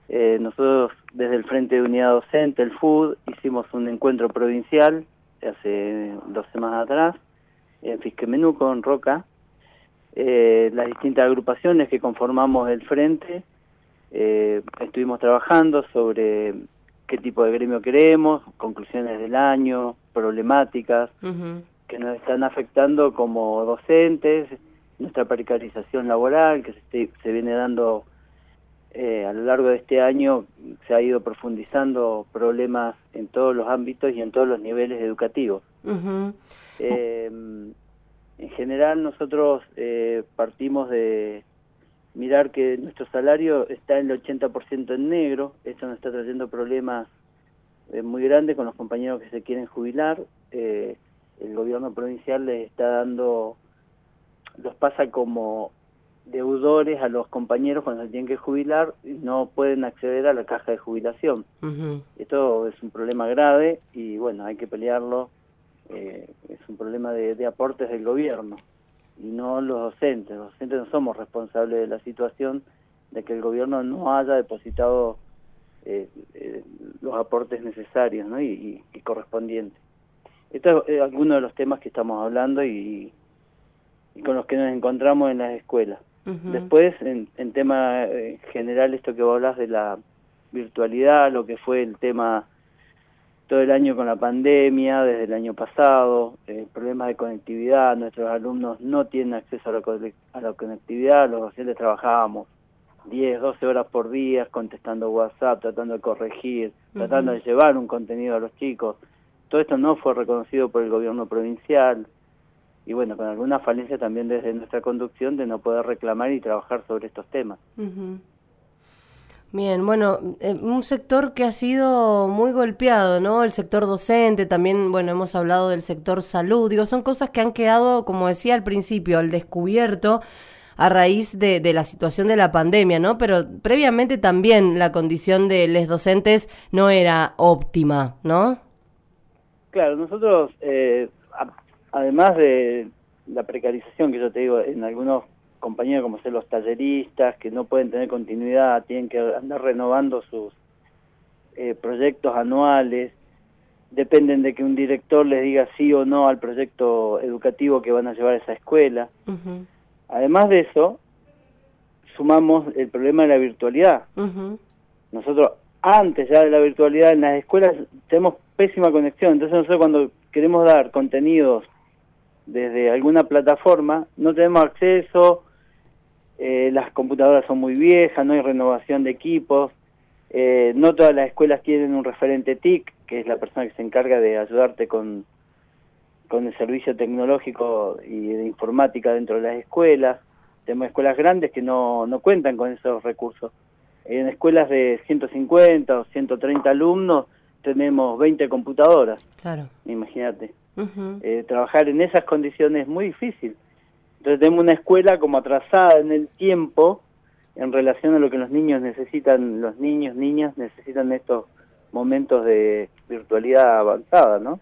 Nosotros desde el Frente de Unidad Docente, el FUD, hicimos un encuentro provincial hace 2 semanas atrás, en Fisquemenuco, en Roca. Las distintas agrupaciones que conformamos el Frente estuvimos trabajando sobre qué tipo de gremio queremos, conclusiones del año, problemáticas que nos están afectando como docentes, nuestra precarización laboral que se viene dando a lo largo de este año. Se ha ido profundizando problemas en todos los ámbitos y en todos los niveles educativos. En general nosotros partimos de mirar que nuestro salario está en el 80% en negro. Esto nos está trayendo problemas muy grandes con los compañeros que se quieren jubilar. El gobierno provincial les está dando, los pasa como deudores a los compañeros cuando se tienen que jubilar y no pueden acceder a la caja de jubilación. Esto es un problema grave y bueno, hay que pelearlo. Es un problema de aportes del gobierno y no los docentes. Los docentes no somos responsables de la situación de que el gobierno no haya depositado los aportes necesarios, ¿no? y correspondientes. Esto es alguno de los temas que estamos hablando y con los que nos encontramos en las escuelas. Después, en tema general, esto que vos hablas de la virtualidad, lo que fue el tema todo el año con la pandemia, desde el año pasado, problemas de conectividad. Nuestros alumnos no tienen acceso a la conectividad. Los docentes trabajábamos 10, 12 horas por día contestando WhatsApp, tratando de corregir, tratando de llevar un contenido a los chicos. Todo esto no fue reconocido por el gobierno provincial y bueno, con alguna falencia también desde nuestra conducción de no poder reclamar y trabajar sobre estos temas. Bien, bueno, un sector que ha sido muy golpeado, ¿no? El sector docente, también, bueno, hemos hablado del sector salud. Digo, son cosas que han quedado, como decía al principio, al descubierto a raíz de la situación de la pandemia, ¿no? Pero previamente también la condición de los docentes no era óptima, ¿no? Claro, nosotros, además de la precarización que yo te digo, en algunos compañeros como ser los talleristas, que no pueden tener continuidad, tienen que andar renovando sus proyectos anuales, dependen de que un director les diga sí o no al proyecto educativo que van a llevar a esa escuela. Además de eso, sumamos el problema de la virtualidad. Nosotros, antes ya de la virtualidad, en las escuelas tenemos pésima conexión. Entonces nosotros cuando queremos dar contenidos desde alguna plataforma, no tenemos acceso, las computadoras son muy viejas, no hay renovación de equipos, no todas las escuelas tienen un referente TIC, que es la persona que se encarga de ayudarte con el servicio tecnológico y de informática dentro de las escuelas. Tenemos escuelas grandes que no cuentan con esos recursos. En escuelas de 150 o 130 alumnos tenemos 20 computadoras. Claro. Imagínate. Trabajar en esas condiciones es muy difícil. Entonces tenemos una escuela como atrasada en el tiempo en relación a lo que los niños necesitan, los niños, niñas necesitan estos momentos de virtualidad avanzada, ¿no?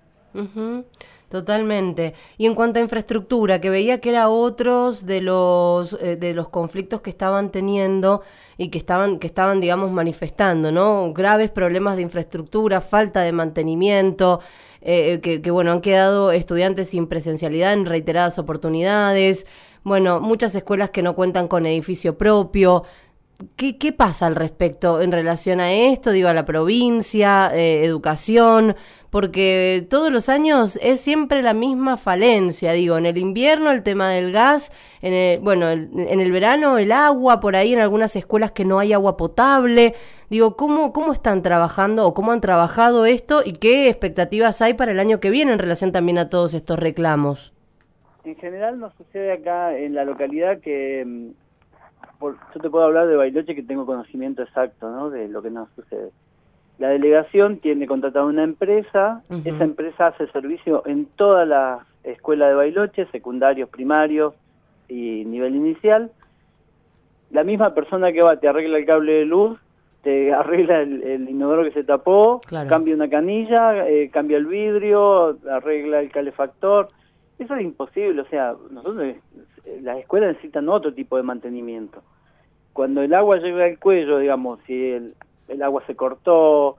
Totalmente. Y en cuanto a infraestructura, que veía que era otros de los conflictos que estaban teniendo y que estaban, digamos, manifestando, ¿no? Graves problemas de infraestructura, falta de mantenimiento, que bueno, han quedado estudiantes sin presencialidad en reiteradas oportunidades, bueno, muchas escuelas que no cuentan con edificio propio. ¿Qué pasa al respecto en relación a esto? Digo, a la provincia, educación, porque todos los años es siempre la misma falencia. Digo, en el invierno el tema del gas, en el verano el agua, por ahí en algunas escuelas que no hay agua potable. Digo, ¿cómo están trabajando o cómo han trabajado esto y qué expectativas hay para el año que viene en relación también a todos estos reclamos? En general nos sucede acá en la localidad que... yo te puedo hablar de Bariloche, que tengo conocimiento exacto, ¿no?, de lo que nos sucede. La delegación tiene contratada una empresa, esa empresa hace servicio en todas las escuelas de Bariloche, secundarios, primarios y nivel inicial. La misma persona que va te arregla el cable de luz, te arregla el inodoro que se tapó, Claro. Cambia una canilla, cambia el vidrio, arregla el calefactor. Eso es imposible, o sea, nosotros, las escuelas necesitan otro tipo de mantenimiento. Cuando el agua llega al cuello, digamos, si el agua se cortó,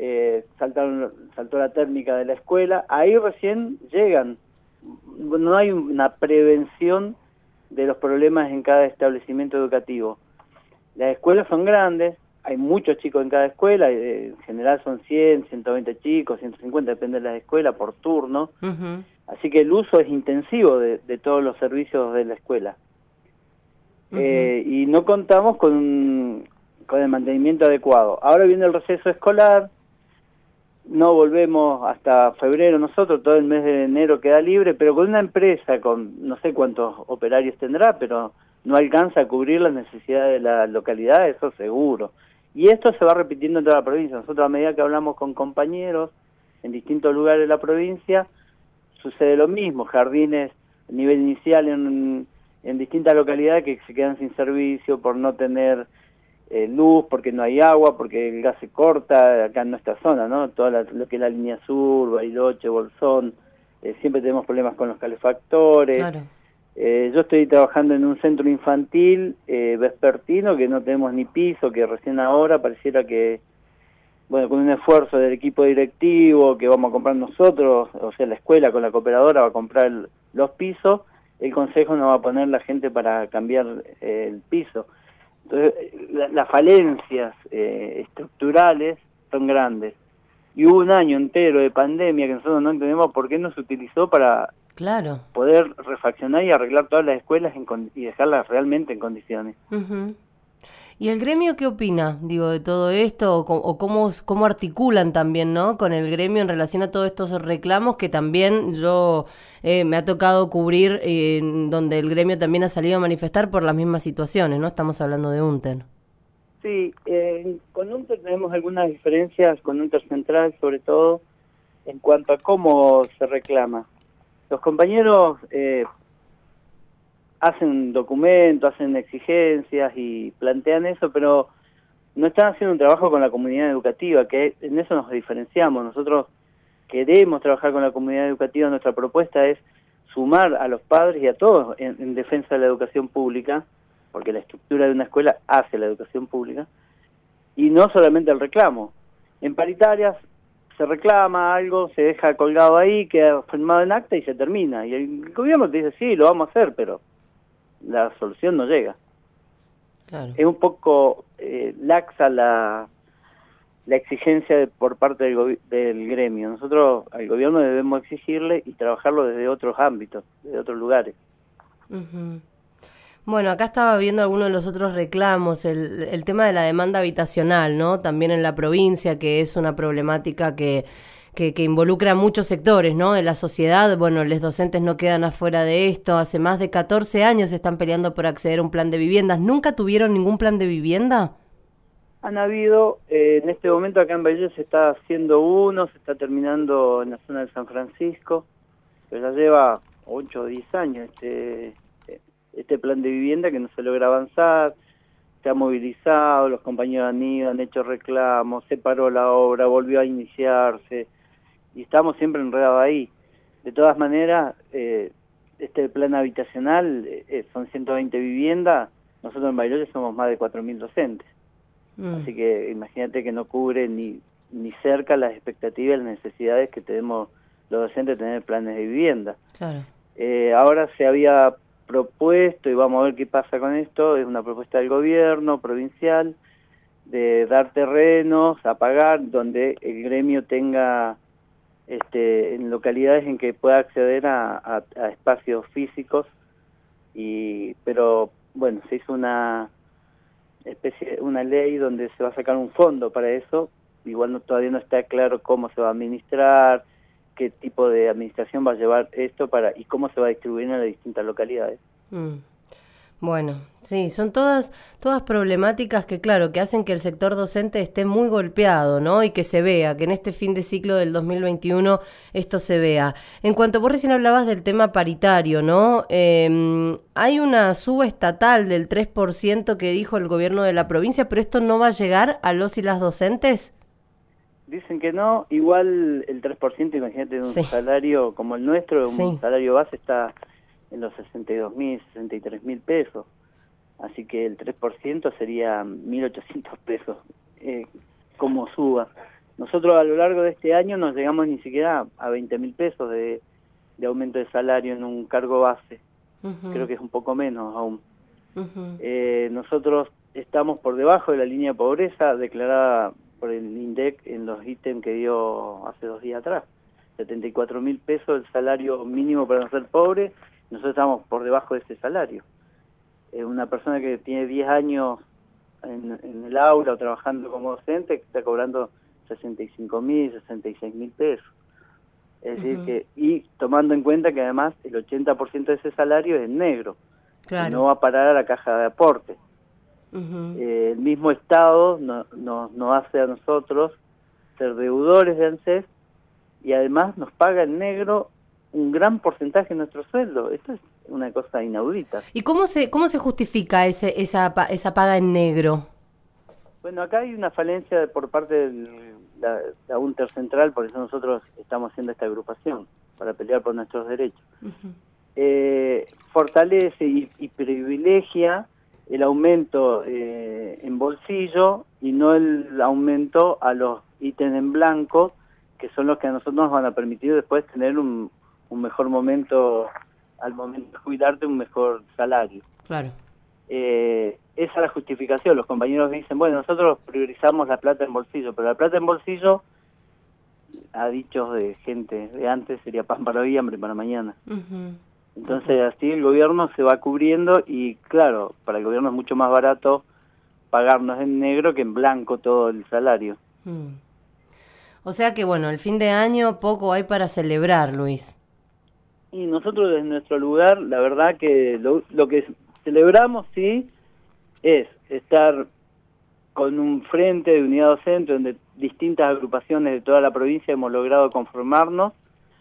saltó la térmica de la escuela, ahí recién llegan. No hay una prevención de los problemas en cada establecimiento educativo. Las escuelas son grandes, hay muchos chicos en cada escuela, en general son 100, 120 chicos, 150, depende de la escuela, por turno. Uh-huh. Así que el uso es intensivo de todos los servicios de la escuela. Uh-huh. Y no contamos con el mantenimiento adecuado. Ahora viene el receso escolar, no volvemos hasta febrero nosotros, todo el mes de enero queda libre, pero con una empresa con no sé cuántos operarios tendrá, pero no alcanza a cubrir las necesidades de la localidad, eso seguro. Y esto se va repitiendo en toda la provincia. Nosotros, a medida que hablamos con compañeros en distintos lugares de la provincia, sucede lo mismo, jardines a nivel inicial en distintas localidades que se quedan sin servicio por no tener luz, porque no hay agua, porque el gas se corta acá en nuestra zona, ¿no? Todo lo que es la línea sur, Bariloche, Bolsón, siempre tenemos problemas con los calefactores. Claro. Yo estoy trabajando en un centro infantil vespertino que no tenemos ni piso, que recién ahora pareciera que, bueno, con un esfuerzo del equipo directivo que vamos a comprar nosotros, o sea, la escuela con la cooperadora va a comprar los pisos, el consejo no va a poner la gente para cambiar el piso. Entonces, las falencias estructurales son grandes. Y hubo un año entero de pandemia que nosotros no entendemos por qué no se utilizó para Claro. poder refaccionar y arreglar todas las escuelas y dejarlas realmente en condiciones. Uh-huh. ¿Y el gremio qué opina, digo, de todo esto? ¿O cómo articulan también, ¿no?, con el gremio en relación a todos estos reclamos que también yo me ha tocado cubrir, donde el gremio también ha salido a manifestar por las mismas situaciones, ¿no? Estamos hablando de UNTER. Sí, con UNTER tenemos algunas diferencias, con UNTER Central sobre todo, en cuanto a cómo se reclama. Los compañeros hacen documentos, hacen exigencias y plantean eso, pero no están haciendo un trabajo con la comunidad educativa, que en eso nos diferenciamos. Nosotros queremos trabajar con la comunidad educativa, nuestra propuesta es sumar a los padres y a todos en defensa de la educación pública, porque la estructura de una escuela hace la educación pública, y no solamente el reclamo. En paritarias se reclama algo, se deja colgado ahí, queda firmado en acta y se termina. Y el gobierno te dice, sí, lo vamos a hacer, pero la solución no llega. Claro. Es un poco laxa la exigencia por parte del gremio. Nosotros al gobierno debemos exigirle y trabajarlo desde otros ámbitos, desde otros lugares. Uh-huh. Bueno, acá estaba viendo algunos de los otros reclamos, el tema de la demanda habitacional, ¿no? También en la provincia, que es una problemática que involucra a muchos sectores, ¿no?, de la sociedad. Bueno, los docentes no quedan afuera de esto. Hace más de 14 años están peleando por acceder a un plan de viviendas. ¿Nunca tuvieron ningún plan de vivienda? Han habido, en este momento acá en Bariloche se está haciendo uno, se está terminando en la zona de San Francisco, pero ya lleva 8 o 10 años este plan de vivienda que no se logra avanzar. Se ha movilizado, los compañeros han ido, han hecho reclamos, se paró la obra, volvió a iniciarse, y estamos siempre enredados ahí. De todas maneras, este plan habitacional son 120 viviendas, nosotros en Bariloche somos más de 4.000 docentes. Así que imagínate que no cubre ni cerca las expectativas y las necesidades que tenemos los docentes de tener planes de vivienda. Claro. Ahora se había propuesto, y vamos a ver qué pasa con esto, es una propuesta del gobierno provincial de dar terrenos a pagar donde el gremio tenga en localidades en que pueda acceder a espacios físicos, pero bueno, se hizo una ley donde se va a sacar un fondo para eso. Igual todavía no está claro cómo se va a administrar, qué tipo de administración va a llevar esto y cómo se va a distribuir en las distintas localidades. Bueno, sí, son todas problemáticas que, claro, que hacen que el sector docente esté muy golpeado, ¿no? Y que se vea, que en este fin de ciclo del 2021 esto se vea. En cuanto vos recién hablabas del tema paritario, ¿no? Hay una suba estatal del 3% que dijo el gobierno de la provincia, pero ¿esto no va a llegar a los y las docentes? Dicen que no, igual el 3%, imagínate, de un salario como el nuestro, un salario base está en los 62.000, 63.000 pesos, así que el 3% sería 1.800 pesos. duda. Nosotros a lo largo de este año no llegamos ni siquiera a 20.000 pesos de aumento de salario en un cargo base. Creo que es un poco menos aún. Nosotros estamos por debajo de la línea de pobreza declarada por el INDEC en los ítems que dio hace 2 días atrás. 74.000 pesos el salario mínimo para no ser pobre, nosotros estamos por debajo de ese salario. Una persona que tiene 10 años en el aula o trabajando como docente está cobrando 65.000, 66.000 pesos. Es decir que, y tomando en cuenta que además el 80% de ese salario es negro, que no va a parar a la caja de aporte. El mismo Estado nos hace a nosotros ser deudores de ANSES y además nos paga en negro un gran porcentaje de nuestro sueldo. Esto es una cosa inaudita. ¿Y cómo se justifica esa paga en negro? Bueno, acá hay una falencia por parte de la UNTER Central, por eso nosotros estamos haciendo esta agrupación, para pelear por nuestros derechos. Fortalece y privilegia el aumento en bolsillo y no el aumento a los ítems en blanco, que son los que a nosotros nos van a permitir después tener un mejor momento, al momento de jubilarte, un mejor salario. Claro. Esa es la justificación. Los compañeros dicen, bueno, nosotros priorizamos la plata en bolsillo, pero la plata en bolsillo, a dichos de gente de antes, sería pan para hoy y hambre para mañana. Entonces así el gobierno se va cubriendo y claro, para el gobierno es mucho más barato pagarnos en negro que en blanco todo el salario. O sea que bueno, el fin de año poco hay para celebrar, Luis. Y nosotros desde nuestro lugar, la verdad que lo que celebramos sí es estar con un frente de unidad docente donde distintas agrupaciones de toda la provincia hemos logrado conformarnos,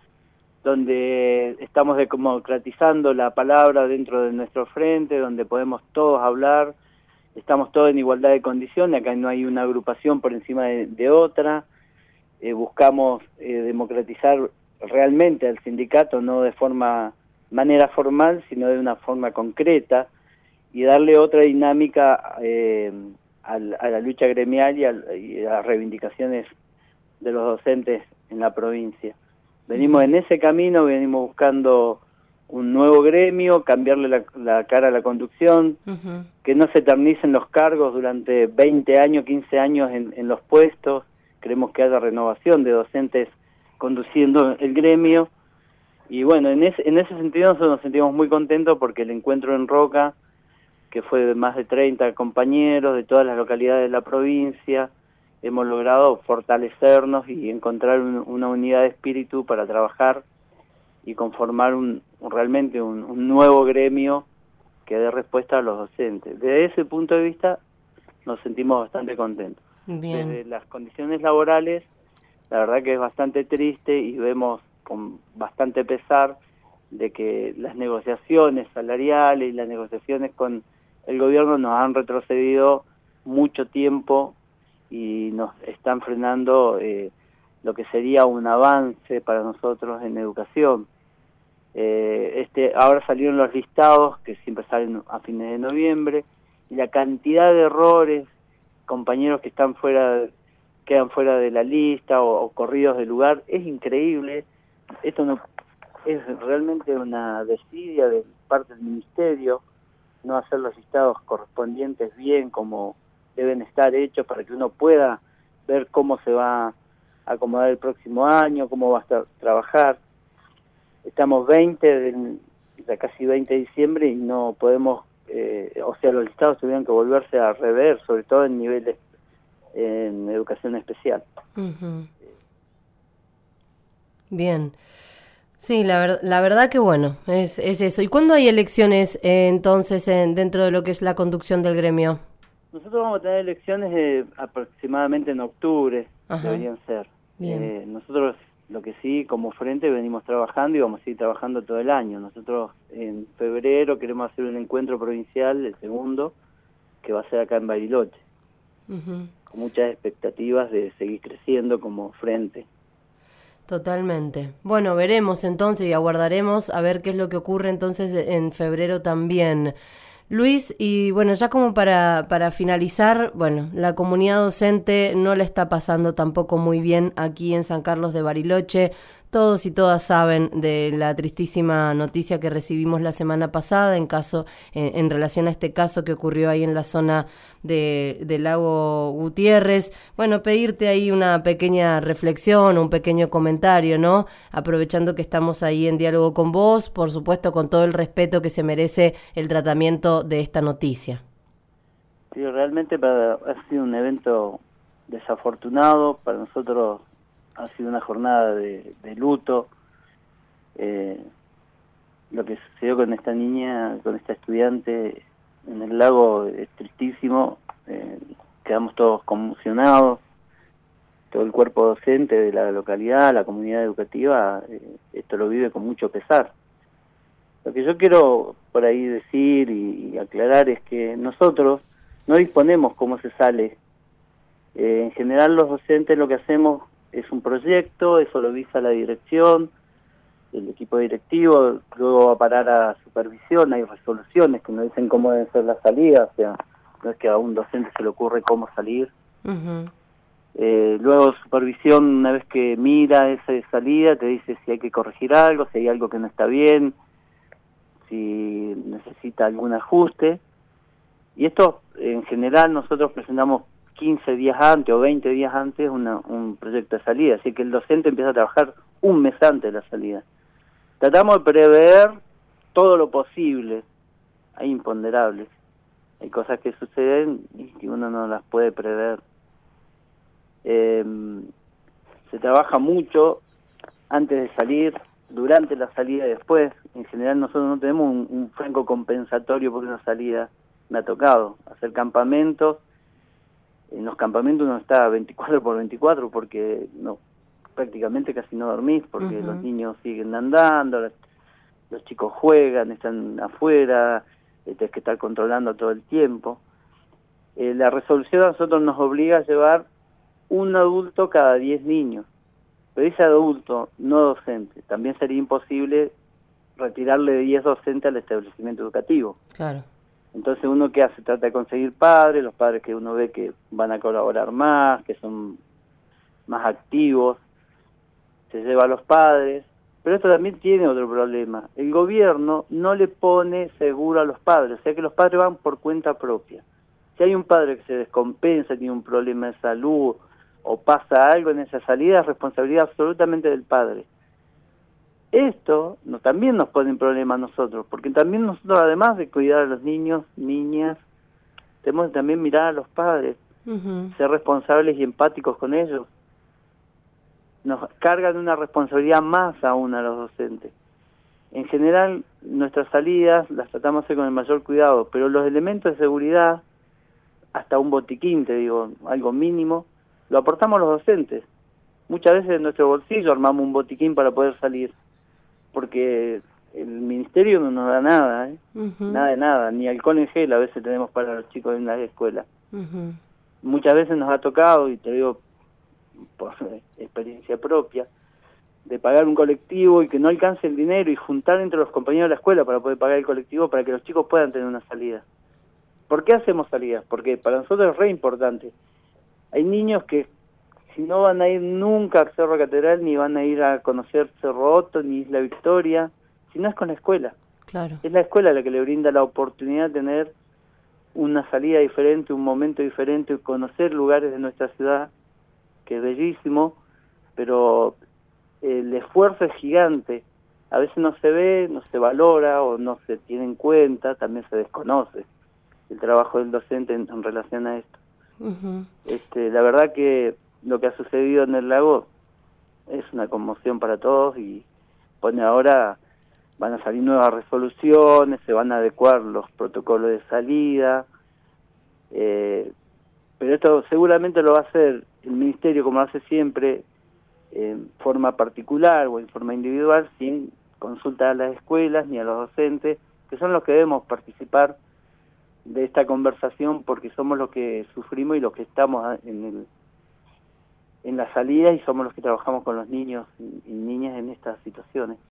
donde estamos democratizando la palabra dentro de nuestro frente, donde podemos todos hablar, estamos todos en igualdad de condiciones, acá no hay una agrupación por encima de otra, buscamos democratizar realmente al sindicato, no de manera formal, sino de una forma concreta, y darle otra dinámica a la lucha gremial y a las reivindicaciones de los docentes en la provincia. Venimos en ese camino, venimos buscando un nuevo gremio, cambiarle la cara a la conducción, que no se eternicen los cargos durante 20 años, 15 años en los puestos. Queremos que haya renovación de docentes conduciendo el gremio. Y bueno, en ese sentido nosotros nos sentimos muy contentos porque el encuentro en Roca, que fue de más de 30 compañeros de todas las localidades de la provincia, hemos logrado fortalecernos y encontrar una unidad de espíritu para trabajar y conformar realmente un nuevo gremio que dé respuesta a los docentes. Desde ese punto de vista nos sentimos bastante contentos. Bien. Desde las condiciones laborales, la verdad que es bastante triste y vemos con bastante pesar de que las negociaciones salariales y las negociaciones con el gobierno nos han retrocedido mucho tiempo y nos están frenando lo que sería un avance para nosotros en educación. Ahora salieron los listados, que siempre salen a fines de noviembre, y la cantidad de errores, compañeros que quedan fuera de la lista o corridos del lugar, es increíble. Esto no es realmente una desidia de parte del ministerio, no hacer los listados correspondientes bien como deben estar hechos para que uno pueda ver cómo se va a acomodar el próximo año, cómo va a trabajar. Estamos ya casi 20 de diciembre y no podemos, los listados tuvieron que volverse a rever, sobre todo en niveles en educación especial. Bien. Sí, la verdad que bueno, es eso. ¿Y cuándo hay elecciones entonces dentro de lo que es la conducción del gremio? Nosotros vamos a tener elecciones aproximadamente en octubre, deberían ser. Nosotros lo que sí, como frente, venimos trabajando y vamos a seguir trabajando todo el año. Nosotros en febrero queremos hacer un encuentro provincial, el segundo, que va a ser acá en Bariloche, con muchas expectativas de seguir creciendo como frente. Totalmente. Bueno, veremos entonces y aguardaremos a ver qué es lo que ocurre entonces en febrero también. Luis, y bueno, ya como para finalizar, bueno, la comunidad docente no la está pasando tampoco muy bien aquí en San Carlos de Bariloche. Todos y todas saben de la tristísima noticia que recibimos la semana pasada en relación a este caso que ocurrió ahí en la zona del lago Gutiérrez. Bueno, pedirte ahí una pequeña reflexión, un pequeño comentario, ¿no? Aprovechando que estamos ahí en diálogo con vos, por supuesto con todo el respeto que se merece el tratamiento de esta noticia. Sí, realmente ha sido un evento desafortunado, para nosotros ha sido una jornada de luto. Lo que sucedió con esta niña, con esta estudiante en el lago es tristísimo. Quedamos todos conmocionados, todo el cuerpo docente de la localidad, la comunidad educativa, esto lo vive con mucho pesar. Lo que yo quiero por ahí decir y aclarar es que nosotros no disponemos cómo se sale. En general los docentes lo que hacemos es un proyecto, eso lo visa la dirección, el equipo directivo, luego va a parar a supervisión, hay resoluciones que nos dicen cómo deben ser las salidas, o sea, no es que a un docente se le ocurre cómo salir. Uh-huh. Luego supervisión, una vez que mira esa salida, te dice si hay que corregir algo, si hay algo que no está bien, si necesita algún ajuste. Y esto, en general, nosotros presentamos 15 días antes o 20 días antes un proyecto de salida, así que el docente empieza a trabajar un mes antes de la salida. Tratamos de prever todo lo posible. Hay imponderables, hay cosas que suceden y que uno no las puede prever. Se trabaja mucho antes de salir, durante la salida y después. En general nosotros no tenemos un franco compensatorio por una salida. Me ha tocado hacer campamentos. En los campamentos uno está 24/24 porque no, prácticamente casi no dormís, porque los niños siguen andando, los chicos juegan, están afuera, tienes que estar controlando todo el tiempo. La resolución a nosotros nos obliga a llevar un adulto cada 10 niños, pero ese adulto no docente. También sería imposible retirarle 10 docentes al establecimiento educativo. Claro. Entonces uno ¿qué hace? Trata de conseguir padres, los padres que uno ve que van a colaborar más, que son más activos, se lleva a los padres. Pero esto también tiene otro problema. El gobierno no le pone seguro a los padres, o sea que los padres van por cuenta propia. Si hay un padre que se descompensa, tiene un problema de salud o pasa algo en esa salida, es responsabilidad absolutamente del padre. Esto también nos pone en problema a nosotros, porque también nosotros, además de cuidar a los niños, niñas, tenemos que también mirar a los padres, ser responsables y empáticos con ellos. Nos cargan una responsabilidad más aún a los docentes. En general, nuestras salidas las tratamos de hacer con el mayor cuidado, pero los elementos de seguridad, hasta un botiquín, te digo, algo mínimo, lo aportamos los docentes. Muchas veces en nuestro bolsillo armamos un botiquín para poder salir, porque el ministerio no nos da nada, nada de nada, ni alcohol en gel a veces tenemos para los chicos en la escuela. Muchas veces nos ha tocado, y te digo por experiencia propia, de pagar un colectivo y que no alcance el dinero y juntar entre los compañeros de la escuela para poder pagar el colectivo para que los chicos puedan tener una salida. ¿Por qué hacemos salidas? Porque para nosotros es re importante. Hay niños que si no van a ir nunca a Cerro Catedral, ni van a ir a conocer Cerro Otto, ni Isla Victoria, si no es con la escuela. Claro. Es la escuela la que le brinda la oportunidad de tener una salida diferente, un momento diferente, conocer lugares de nuestra ciudad, que es bellísimo, pero el esfuerzo es gigante. A veces no se ve, no se valora o no se tiene en cuenta, también se desconoce el trabajo del docente en relación a esto. La verdad que lo que ha sucedido en el lago es una conmoción para todos y ahora van a salir nuevas resoluciones, se van a adecuar los protocolos de salida, pero esto seguramente lo va a hacer el ministerio como lo hace siempre, en forma particular o en forma individual, sin consultar a las escuelas ni a los docentes, que son los que debemos participar de esta conversación porque somos los que sufrimos y los que estamos en la salida y somos los que trabajamos con los niños y niñas en estas situaciones.